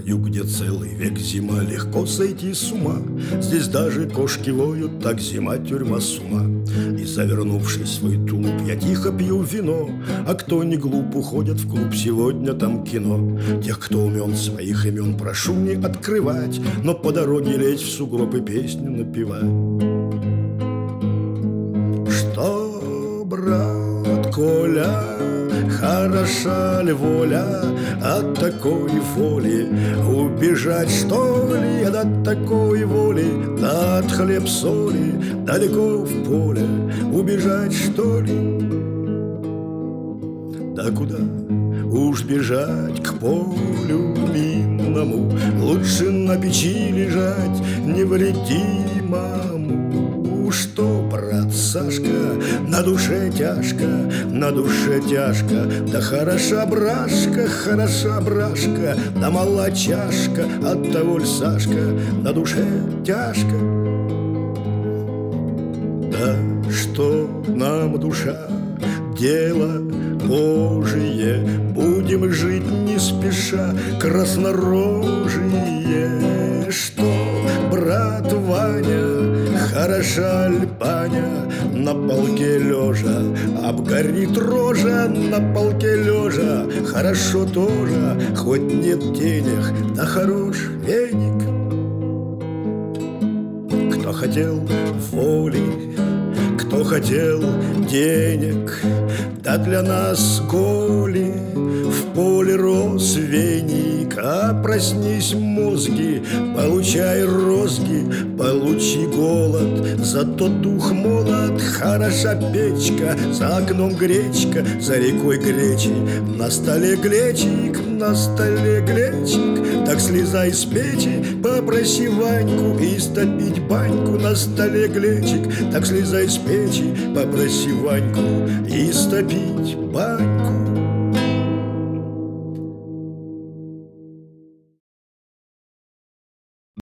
краю, где целый век зима, легко сойти с ума. Здесь даже кошки воют, так зима, тюрьма, с ума. И, завернувшись в свой тулуп, я тихо пью вино, а кто не глуп, уходят в клуб, сегодня там кино. Тех, кто умен, своих имен прошу не открывать, но по дороге лечь в сугроб и песню напевать. Что, брат Коля, хороша ли воля от такой воли? Убежать, что ли, от такой воли? Да от хлеб-соли далеко в поле. Убежать, что ли? Да куда уж бежать к полю минному? Лучше на печи лежать невредимому. Что, брат Сашка, на душе тяжко, на душе тяжко. Да хороша брашка, да мала чашка, оттого ль, Сашка, на душе тяжко. Да что нам душа, дело Божие, будем жить не спеша, краснорожие. Что, брат Ваня, хороша ль баня на полке лежа? Обгорит рожа на полке лежа. Хорошо тоже, хоть нет денег, да хорош веник. Кто хотел воли, кто хотел денег, да для нас голи в поле рос веник. А проснись, мозги, получай розги, получи голод, зато дух молод. Хороша печка, за окном гречка, за рекой гречи, на столе глечик, на столе глечик. Так слезай с печи, попроси Ваньку истопить баньку, на столе глечик. Так слезай с печи, попроси Ваньку истопить баньку.